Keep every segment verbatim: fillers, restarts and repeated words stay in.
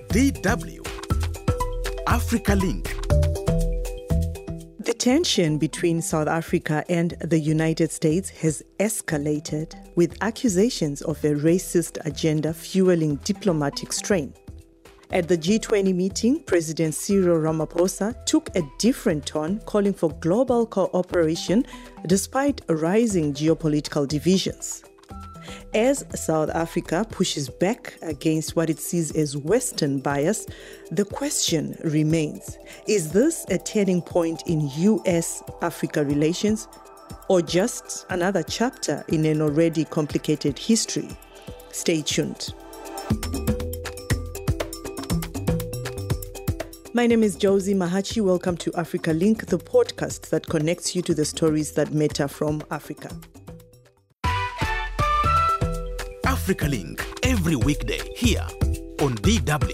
D W Africa Link. The tension between South Africa and the United States has escalated, with accusations of a racist agenda fueling diplomatic strain. At the G twenty meeting, President Cyril Ramaphosa took a different tone, calling for global cooperation despite rising geopolitical divisions. As South Africa pushes back against what it sees as Western bias, the question remains, is this a turning point in U S Africa relations, or just another chapter in an already complicated history? Stay tuned. My name is Josie Mahachi. Welcome to Africa Link, the podcast that connects you to the stories that matter from Africa. Africa Link, every weekday here on D W.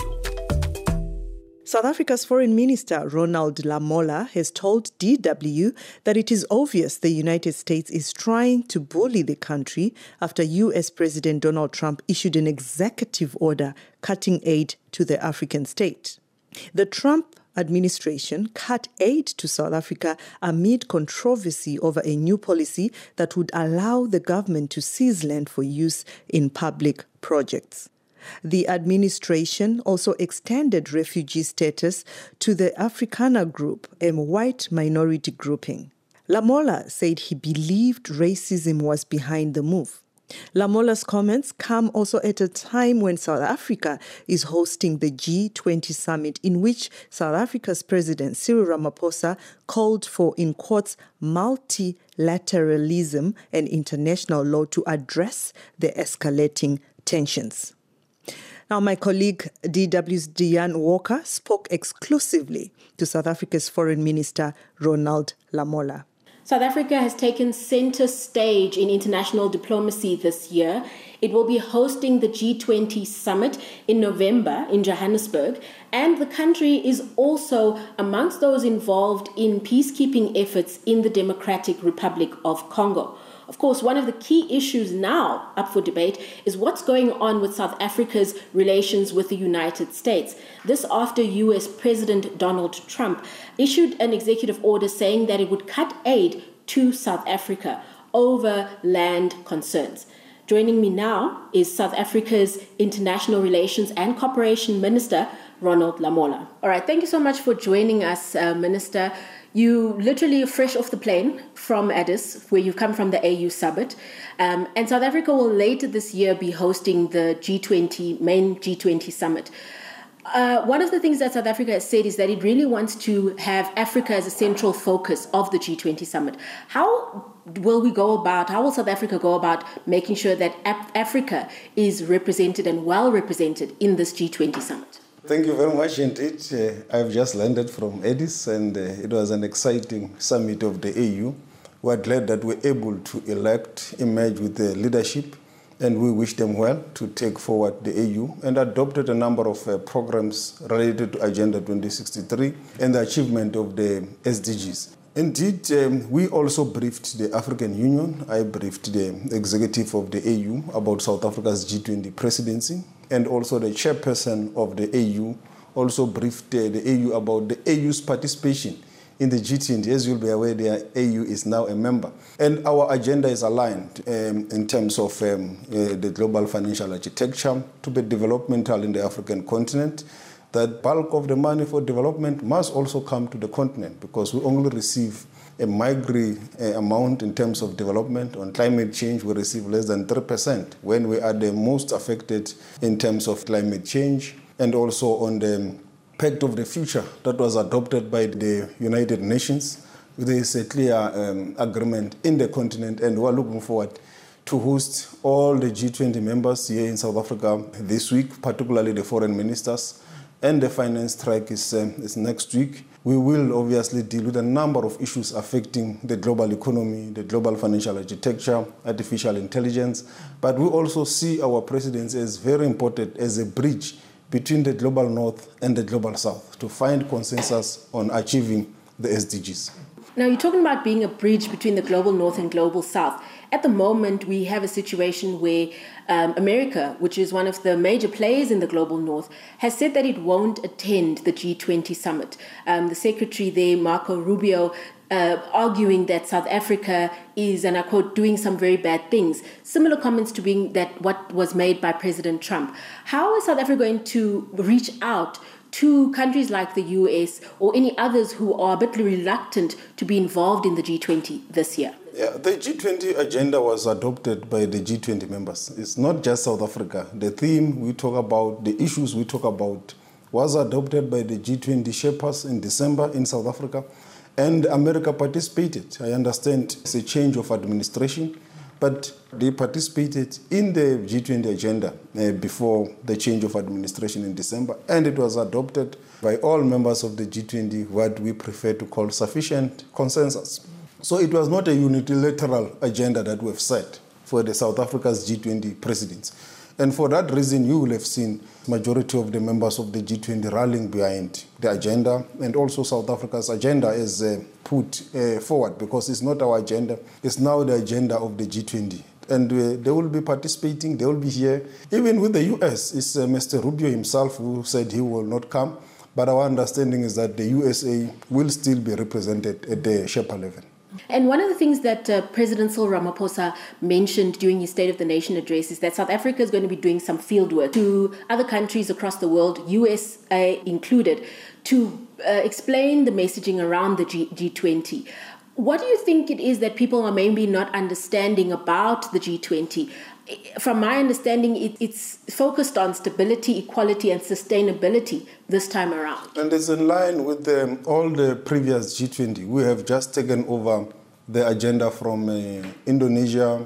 South Africa's Foreign Minister Ronald Lamola has told D W that it is obvious the United States is trying to bully the country after U S President Donald Trump issued an executive order cutting aid to the African state. The Trump administration cut aid to South Africa amid controversy over a new policy that would allow the government to seize land for use in public projects. The administration also extended refugee status to the Afrikaner group, a white minority grouping. Lamola said he believed racism was behind the move. Lamola's comments come also at a time when South Africa is hosting the G twenty summit, in which South Africa's President Cyril Ramaphosa called for, in quotes, multilateralism and international law to address the escalating tensions. Now, my colleague D W's Diane Walker spoke exclusively to South Africa's Foreign Minister Ronald Lamola. South Africa has taken center stage in international diplomacy this year. It will be hosting the G twenty summit in November in Johannesburg, and the country is also amongst those involved in peacekeeping efforts in the Democratic Republic of Congo. Of course, one of the key issues now up for debate is what's going on with South Africa's relations with the United States. This after U S President Donald Trump issued an executive order saying that it would cut aid to South Africa over land concerns. Joining me now is South Africa's International Relations and Cooperation Minister, Ronald Lamola. All right, thank you so much for joining us, uh, Minister. You literally are fresh off the plane from Addis, where you've come from the A U summit. Um, and South Africa will later this year be hosting the G twenty, main G twenty summit. Uh, one of the things that South Africa has said is that it really wants to have Africa as a central focus of the G twenty summit. How will we go about, how will South Africa go about making sure that Af- Africa is represented and well represented in this G twenty summit? Thank you very much indeed. Uh, I've just landed from Addis, and uh, it was an exciting summit of the A U. We're glad that we're able to elect, emerge with the leadership, and we wish them well to take forward the A U, and adopted a number of uh, programs related to Agenda twenty sixty-three and the achievement of the S D Gs. Indeed, um, we also briefed the African Union. I briefed the executive of the A U about South Africa's G twenty presidency, and also the chairperson of the A U also briefed uh, the A U about the A U's participation in the G twenty. As you'll be aware, the A U is now a member. And our agenda is aligned um, in terms of um, uh, the global financial architecture to be developmental in the African continent. That bulk of the money for development must also come to the continent, because we only receive a migratory uh, amount in terms of development. On climate change, we receive less than three percent when we are the most affected in terms of climate change. And also on the Pact of the Future that was adopted by the United Nations, there is a clear um, agreement in the continent, and we are looking forward to host all the G twenty members here in South Africa this week, particularly the foreign ministers. And the finance track is, um, is next week. We will obviously deal with a number of issues affecting the global economy, the global financial architecture, artificial intelligence. But we also see our presidency as very important as a bridge between the global north and the global south to find consensus on achieving the S D Gs. Now, you're talking about being a bridge between the global north and global south. at the moment we have a situation where um, America, which is one of the major players in the global north, has said that it won't attend the G twenty summit. Um, the secretary there, Marco Rubio, Uh, arguing that South Africa is, and I quote, doing some very bad things. Similar comments to being that what was made by President Trump. How is South Africa going to reach out to countries like the U S or any others who are a bit reluctant to be involved in the G twenty this year? Yeah, the G twenty agenda was adopted by the G twenty members. It's not just South Africa. The theme we talk about, the issues we talk about, was adopted by the G twenty Sherpas in December in South Africa. And America participated. I understand it's a change of administration, but they participated in the G twenty agenda uh, before the change of administration in December, and it was adopted by all members of the G twenty, what we prefer to call sufficient consensus. So it was not a unilateral agenda that we've set for the South Africa's G twenty presidents. And for that reason, you will have seen majority of the members of the G twenty rallying behind the agenda, and also South Africa's agenda is uh, put uh, forward because it's not our agenda, it's now the agenda of the G twenty. And uh, they will be participating, they will be here. Even with the U S, it's uh, Mister Rubio himself who said he will not come, but our understanding is that the U S A will still be represented at the Sherpa level. And one of the things that uh, President Cyril Ramaphosa mentioned during his State of the Nation address is that South Africa is going to be doing some field work to other countries across the world, U S A included, to uh, explain the messaging around the G- G20. What do you think it is that people are maybe not understanding about the G twenty? From my understanding, it, it's focused on stability, equality, and sustainability this time around. And it's in line with the, all the previous G twenty. We have just taken over the agenda from uh, Indonesia,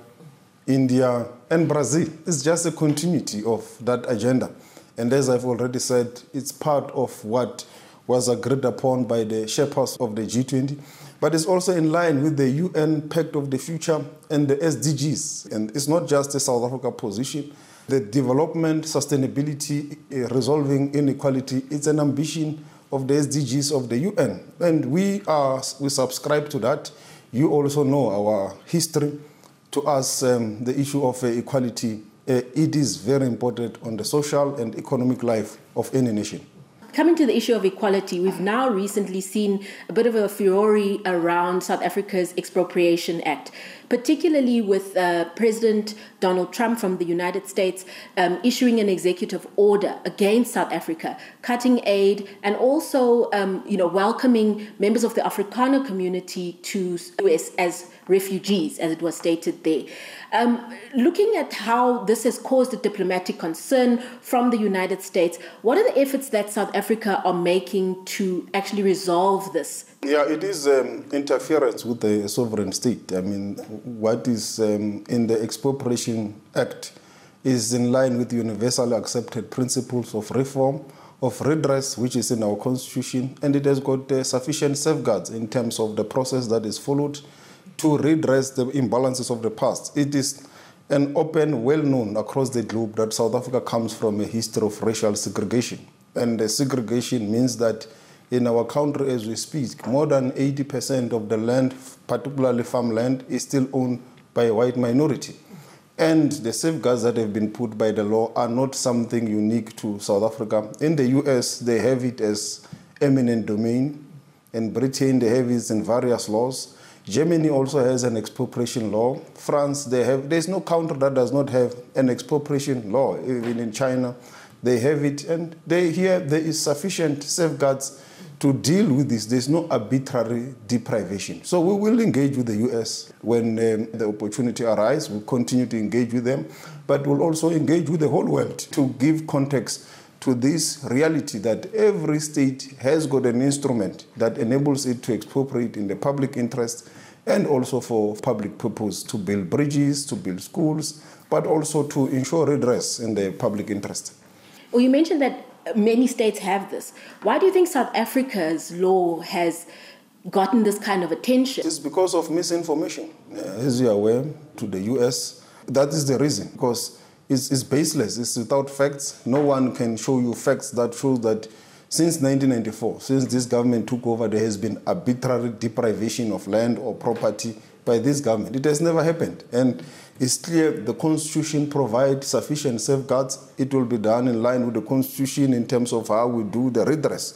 India, and Brazil. It's just a continuity of that agenda. And as I've already said, it's part of what was agreed upon by the Sherpas of the G twenty. But it's also in line with the U N Pact of the Future and the S D Gs. And it's not just a South Africa position. The development, sustainability, uh, resolving inequality, it's an ambition of the S D Gs of the U N. And we are we subscribe to that. You also know our history. To us, um, the issue of uh, equality, uh, it is very important on the social and economic life of any nation. Coming to the issue of equality, we've now recently seen a bit of a furore around South Africa's Expropriation Act, particularly with uh, President Donald Trump from the United States um, issuing an executive order against South Africa, cutting aid, and also um, you know, welcoming members of the Afrikaner community to U S as refugees, as it was stated there. Um, looking at how this has caused a diplomatic concern from the United States, what are the efforts that South Africa are making to actually resolve this? Yeah, it is um, interference with the sovereign state. I mean, what is um, in the Expropriation Act is in line with universally accepted principles of reform, of redress, which is in our constitution, and it has got uh, sufficient safeguards in terms of the process that is followed to redress the imbalances of the past. It is an open, well-known across the globe that South Africa comes from a history of racial segregation. And the segregation means that in our country as we speak, more than eighty percent of the land, particularly farmland, is still owned by a white minority. And the safeguards that have been put by the law are not something unique to South Africa. In the U S, they have it as eminent domain. In Britain, they have it in various laws. Germany also has an expropriation law. France, they have, there's no country that does not have an expropriation law. Even in China, they have it. And they, here, there is sufficient safeguards to deal with this. There's no arbitrary deprivation. So we will engage with the U S when um, the opportunity arises. We'll continue to engage with them, but we'll also engage with the whole world to give context to this reality that every state has got an instrument that enables it to expropriate in the public interest and also for public purpose, to build bridges, to build schools, but also to ensure redress in the public interest. Well, you mentioned that many states have this. Why do you think South Africa's law has gotten this kind of attention? It's because of misinformation. As you are aware, to the U S, that is the reason, because it's, it's baseless, it's without facts. No one can show you facts that show that since nineteen ninety-four, since this government took over, there has been arbitrary deprivation of land or property by this government. It has never happened. And it's clear the Constitution provides sufficient safeguards. It will be done in line with the Constitution in terms of how we do the redress.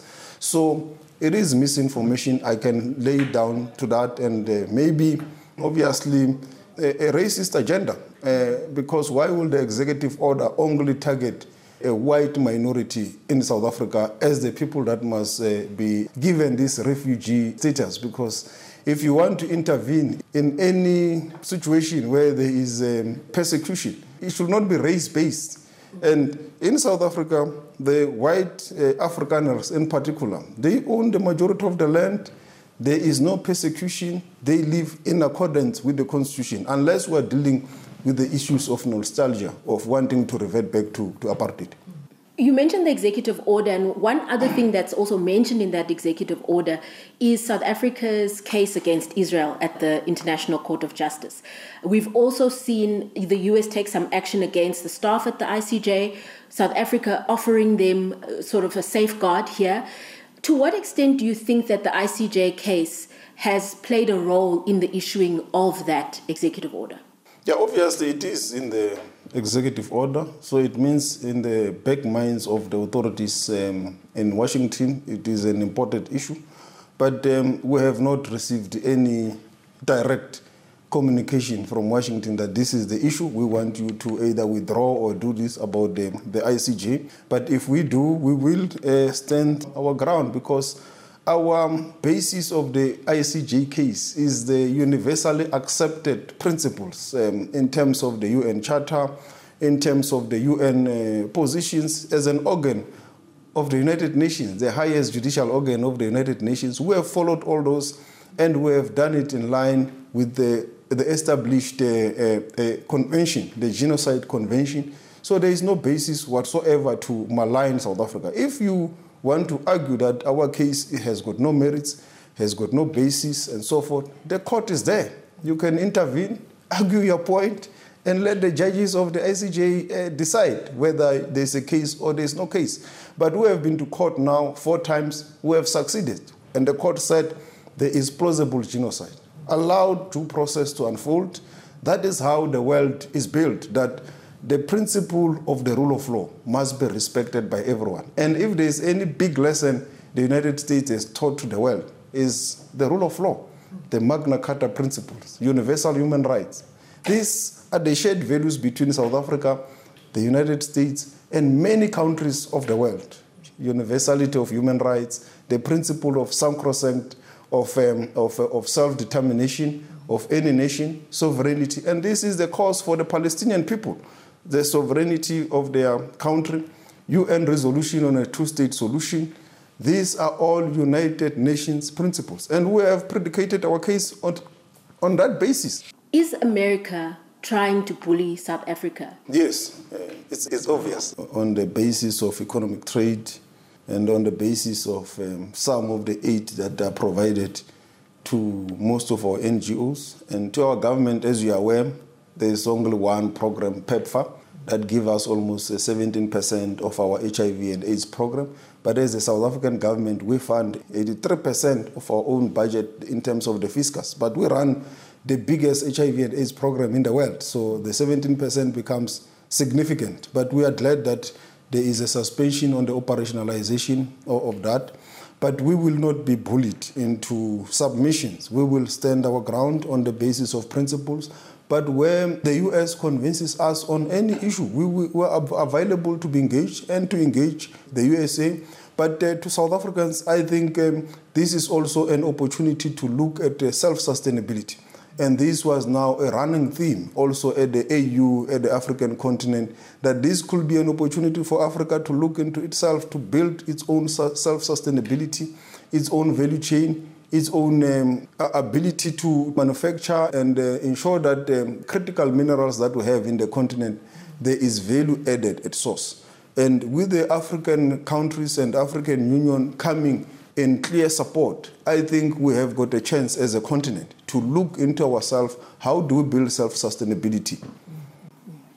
So it is misinformation. I can lay it down to that, and uh, maybe, obviously, a, a racist agenda. Uh, because why will the executive order only target a white minority in South Africa as the people that must uh, be given this refugee status? Because if you want to intervene in any situation where there is um, persecution, it should not be race-based. And in South Africa, the white uh, Afrikaners in particular, they own the majority of the land. There is no persecution. They live in accordance with the Constitution, unless we're dealing with the issues of nostalgia, of wanting to revert back to, to apartheid. You mentioned the executive order, and one other thing that's also mentioned in that executive order is South Africa's case against Israel at the International Court of Justice. We've also seen the U S take some action against the staff at the I C J, South Africa offering them sort of a safeguard here. To what extent do you think that the I C J case has played a role in the issuing of that executive order? Yeah, obviously it is in the executive order. So it means in the back minds of the authorities um, in Washington, it is an important issue. But um, we have not received any direct communication from Washington that this is the issue. We want you to either withdraw or do this about the, the I C J. But if we do, we will uh, stand our ground, because our basis of the I C J case is the universally accepted principles um, in terms of the U N Charter, in terms of the U N uh, positions as an organ of the United Nations, the highest judicial organ of the United Nations. We have followed all those, and we have done it in line with the, the established uh, uh, uh, convention, the Genocide Convention. So there is no basis whatsoever to malign South Africa. If you want to argue that our case has got no merits, has got no basis, and so forth, the court is there. You can intervene, argue your point, and let the judges of the I C J uh, decide whether there's a case or there's no case. But we have been to court now four times. We have succeeded. And the court said there is plausible genocide. Allowed due process to unfold. That is how the world is built, that the principle of the rule of law must be respected by everyone. And if there is any big lesson the United States has taught to the world, is the rule of law, the Magna Carta principles, universal human rights. These are the shared values between South Africa, the United States, and many countries of the world. Universality of human rights, the principle of sacrosanct of, um, of, uh, of self-determination of any nation, sovereignty. And this is the cause for the Palestinian people, the sovereignty of their country, U N resolution on a two-state solution. These are all United Nations principles. And we have predicated our case on, on that basis. Is America trying to bully South Africa? Yes, uh, it's, it's obvious. On the basis of economic trade and on the basis of um, some of the aid that are provided to most of our N G Os and to our government. As you are aware, there is only one program, PEPFAR, that gives us almost seventeen percent of our H I V and AIDS program. But as the South African government, we fund eighty-three percent of our own budget in terms of the fiscus. But we run the biggest H I V and AIDS program in the world. So the seventeen percent becomes significant. But we are glad that there is a suspension on the operationalization of, of that. But we will not be bullied into submissions. We will stand our ground on the basis of principles. But when the U S convinces us on any issue, we, we are available to be engaged and to engage the U S A. But uh, to South Africans, I think um, this is also an opportunity to look at uh, self-sustainability. And this was now a running theme also at the A U, at the African continent, that this could be an opportunity for Africa to look into itself, to build its own self-sustainability, its own value chain, its own um, ability to manufacture and uh, ensure that um, critical minerals that we have in the continent, there is value added at source. And with the African countries and African Union coming in clear support, I think we have got a chance as a continent to look into ourselves. How do we build self-sustainability?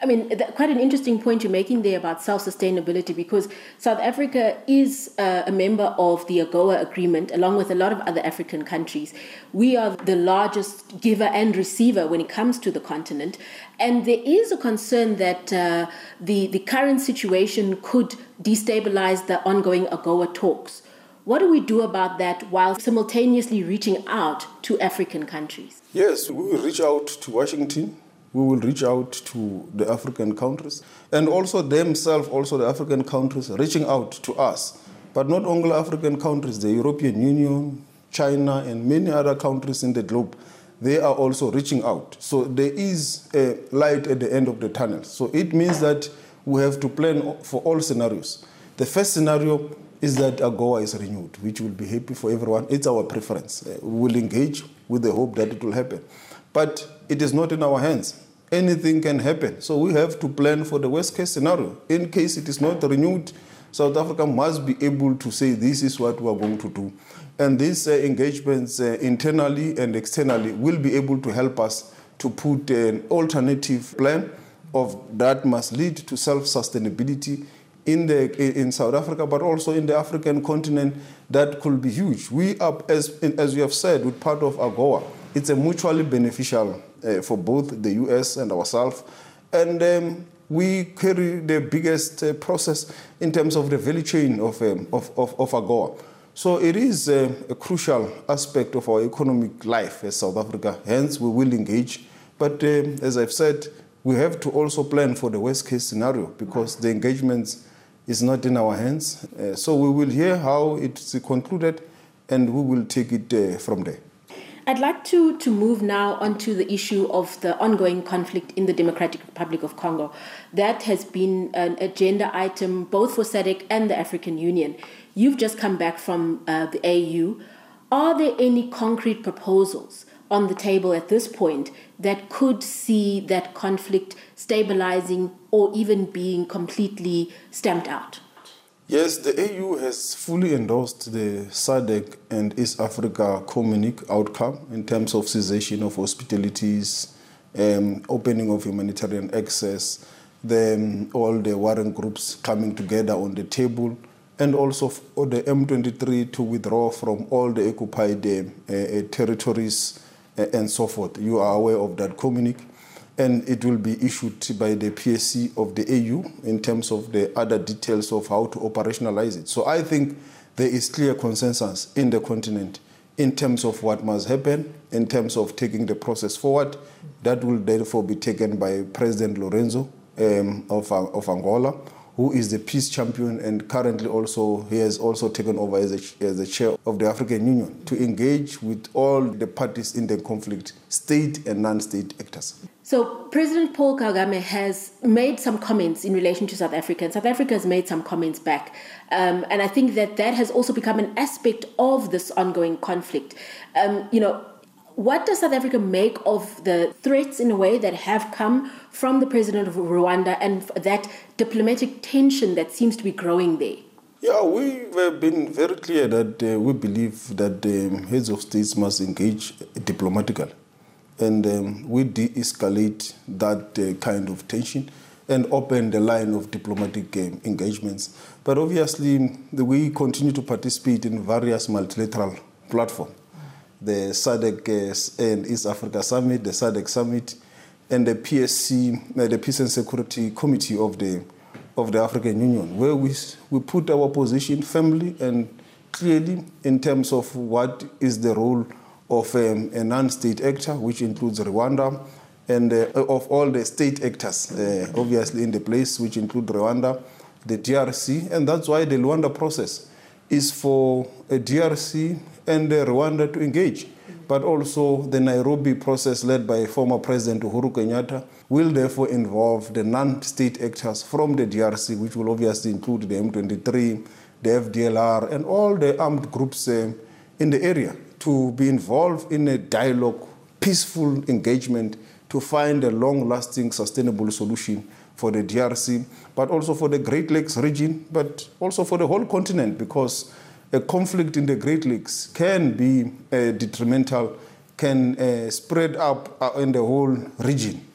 I mean, that, quite an interesting point you're making there about self-sustainability, because South Africa is uh, a member of the AGOA agreement, along with a lot of other African countries. We are the largest giver and receiver when it comes to the continent. And there is a concern that uh, the, the current situation could destabilize the ongoing AGOA talks. What do we do about that while simultaneously reaching out to African countries? Yes, we will reach out to Washington. We will reach out to the African countries, and also themselves, also the African countries, reaching out to us. But not only African countries, the European Union, China, and many other countries in the globe, they are also reaching out. So there is a light at the end of the tunnel. So it means that we have to plan for all scenarios. The first scenario is that AGOA is renewed, which will be happy for everyone. It's our preference. We will engage with the hope that it will happen. But it is not in our hands. Anything can happen. So we have to plan for the worst case scenario. In case it is not renewed, South Africa must be able to say this is what we are going to do. And these uh, engagements uh, internally and externally will be able to help us to put an alternative plan of that must lead to self-sustainability in the in South Africa, but also in the African continent. That could be huge. We are, as, as we have said, with part of AGOA, it's a mutually beneficial uh, for both the U S and ourselves. And um, we carry the biggest uh, process in terms of the value chain of, um, of, of, of AGOA. So it is uh, a crucial aspect of our economic life as South Africa. Hence, we will engage. But um, as I've said, we have to also plan for the worst case scenario, because the engagements is not in our hands. Uh, so we will hear how it's concluded, and we will take it uh, from there. I'd like to, to move now onto the issue of the ongoing conflict in the Democratic Republic of Congo. That has been an agenda item both for SADC and the African Union. You've just come back from uh, the A U. Are there any concrete proposals on the table at this point that could see that conflict stabilizing or even being completely stamped out? Yes, the A U has fully endorsed the SADC and East Africa Communique outcome in terms of cessation of hospitalities, um, opening of humanitarian access, the, all the warring groups coming together on the table, and also for the M twenty-three to withdraw from all the occupied uh, uh, territories uh, and so forth. You are aware of that communique. And it will be issued by the P S C of the A U in terms of the other details of how to operationalize it. So I think there is clear consensus in the continent in terms of what must happen, in terms of taking the process forward. That will therefore be taken by President Lorenzo um, of, of Angola, who is the peace champion, and currently also he has also taken over as a, as the chair of the African Union to engage with all the parties in the conflict, state and non-state actors. So President Paul Kagame has made some comments in relation to South Africa, and South Africa has made some comments back. Um, and I think that that has also become an aspect of this ongoing conflict. Um, you know, what does South Africa make of the threats, in a way, that have come from the president of Rwanda and that diplomatic tension that seems to be growing there? Yeah, we have been very clear that uh, we believe that the heads of states must engage diplomatically. And um, we de-escalate that uh, kind of tension and open the line of diplomatic um, engagements. But obviously, the, we continue to participate in various multilateral platforms. The SADC uh, and East Africa Summit, the SADC Summit, and the P S C, uh, the Peace and Security Committee of the of the African Union, where we we put our position firmly and clearly in terms of what is the role of um, a non-state actor, which includes Rwanda, and uh, of all the state actors, uh, obviously in the place, which include Rwanda, the D R C, and that's why the Luanda process is for a D R C and uh, Rwanda to engage. But also the Nairobi process led by former President Uhuru Kenyatta will therefore involve the non-state actors from the D R C, which will obviously include the M twenty-three, the F D L R, and all the armed groups uh, in the area, to be involved in a dialogue, peaceful engagement, to find a long-lasting, sustainable solution for the D R C, but also for the Great Lakes region, but also for the whole continent, because a conflict in the Great Lakes can be uh, detrimental, can uh, spread up uh, in the whole region.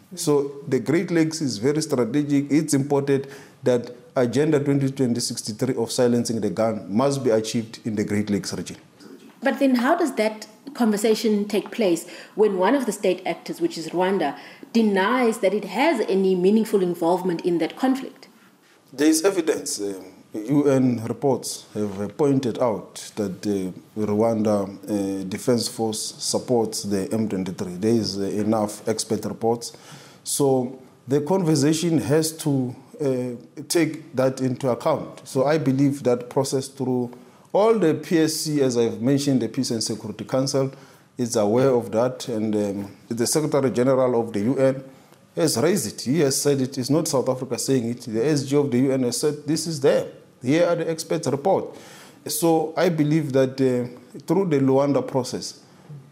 So the Great Lakes is very strategic. It's important that Agenda twenty twenty sixty-three of silencing the gun must be achieved in the Great Lakes region. But then how does that conversation take place when one of the state actors, which is Rwanda, denies that it has any meaningful involvement in that conflict? There is evidence. Uh, U N reports have pointed out that the Rwanda uh, Defense Force supports the M twenty-three. There is uh, enough expert reports. So the conversation has to uh, take that into account. So I believe that process through all the P S C, as I've mentioned, the Peace and Security Council is aware of that, and um, the Secretary General of the U N has raised it. He has said it. It's not South Africa saying it. The S G of the U N has said this is there. Here are the experts' report. So I believe that uh, through the Luanda process,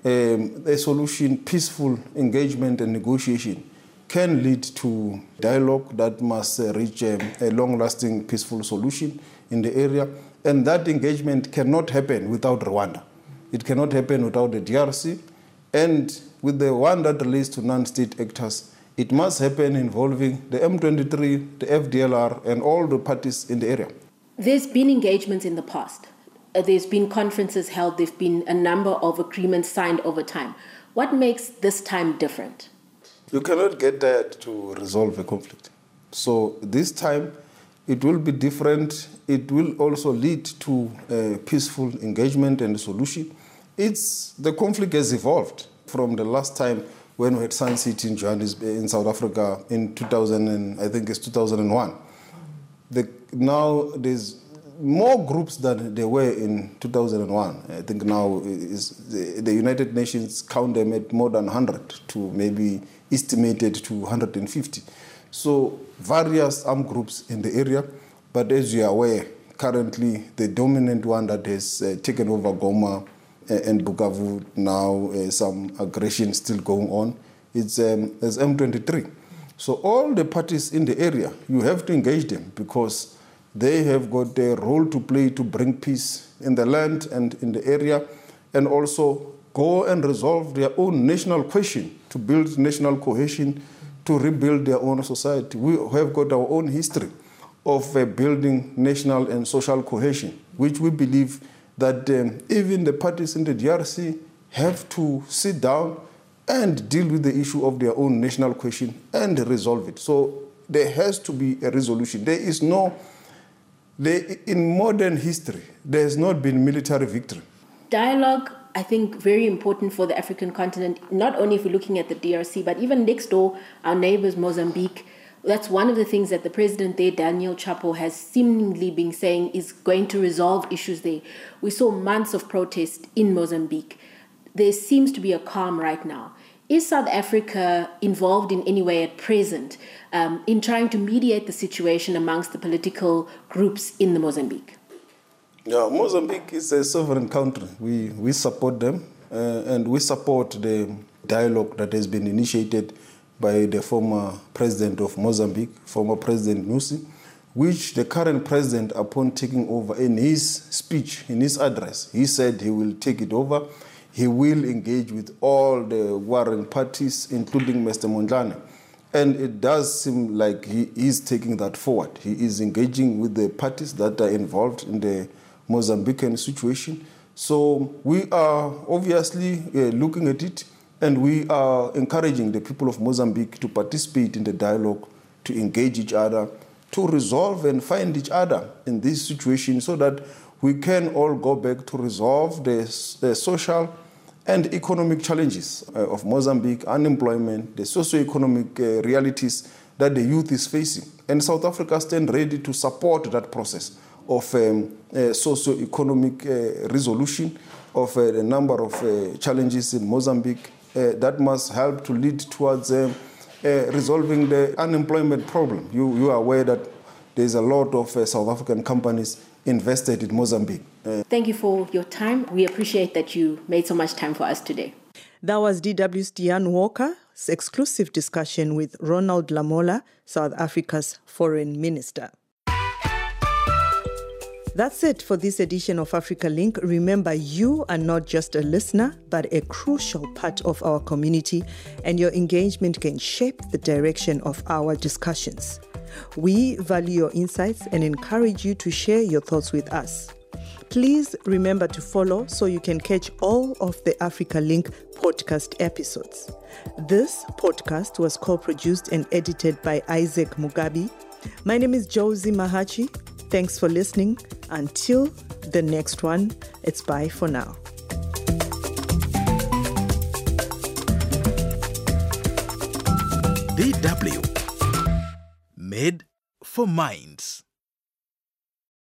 um, a solution, peaceful engagement and negotiation can lead to dialogue that must uh, reach um, a long-lasting peaceful solution in the area. And that engagement cannot happen without Rwanda. It cannot happen without the D R C. And with the one that relates to non-state actors, it must happen involving the M twenty-three, the F D L R, and all the parties in the area. There's been engagements in the past. Uh, there's been conferences held. There've been a number of agreements signed over time. What makes this time different? You cannot get that to resolve a conflict. So this time, it will be different. It will also lead to a peaceful engagement and solution. It's, the conflict has evolved from the last time when we had Sun City in Johannesburg, in South Africa in two thousand, and I think it's two thousand one. The, now there's more groups than there were in two thousand one. I think now is the, the United Nations count them at more than one hundred to maybe estimated to one hundred fifty. So various armed groups in the area, but as you are aware, currently the dominant one that has uh, taken over Goma uh, and Bukavu now, uh, some aggression still going on, it's um, is M twenty-three. So all the parties in the area, you have to engage them because they have got a role to play to bring peace in the land and in the area, and also go and resolve their own national question, to build national cohesion, to rebuild their own society. We have got our own history of uh, building national and social cohesion, which we believe that um, even the parties in the D R C have to sit down and deal with the issue of their own national question and resolve it. So there has to be a resolution. There is no, there, in modern history, there has not been military victory. Dialogue, I think, very important for the African continent, not only if we're looking at the D R C, but even next door, our neighbors, Mozambique. That's one of the things that the president there, Daniel Chapo, has seemingly been saying is going to resolve issues there. We saw months of protest in Mozambique. There seems to be a calm right now. Is South Africa involved in any way at present um, in trying to mediate the situation amongst the political groups in the Mozambique? Yeah, Mozambique is a sovereign country. We, we support them uh, and we support the dialogue that has been initiated by the former president of Mozambique, former President Nyusi, which the current president, upon taking over, in his speech, in his address, he said he will take it over. He will engage with all the warring parties, including Mister Mondlane. And it does seem like he is taking that forward. He is engaging with the parties that are involved in the Mozambican situation. So we are obviously uh, looking at it, and we are encouraging the people of Mozambique to participate in the dialogue, to engage each other, to resolve and find each other in this situation so that we can all go back to resolve the, the social and economic challenges uh, of Mozambique, unemployment, the socio-economic uh, realities that the youth is facing. And South Africa stands ready to support that process of um, uh, socio-economic uh, resolution of uh, a number of uh, challenges in Mozambique uh, that must help to lead towards uh, uh, resolving the unemployment problem. You, you are aware that there's a lot of uh, South African companies invested in Mozambique. Uh, Thank you for your time. We appreciate that you made so much time for us today. That was D W's Diane Walker's exclusive discussion with Ronald Lamola, South Africa's foreign minister. That's it for this edition of Africa Link. Remember, you are not just a listener, but a crucial part of our community, and your engagement can shape the direction of our discussions. We value your insights and encourage you to share your thoughts with us. Please remember to follow so you can catch all of the Africa Link podcast episodes. This podcast was co-produced and edited by Isaac Mugabi. My name is Josie Mahachi. Thanks for listening. Until the next one, it's bye for now. D W. Made for Minds.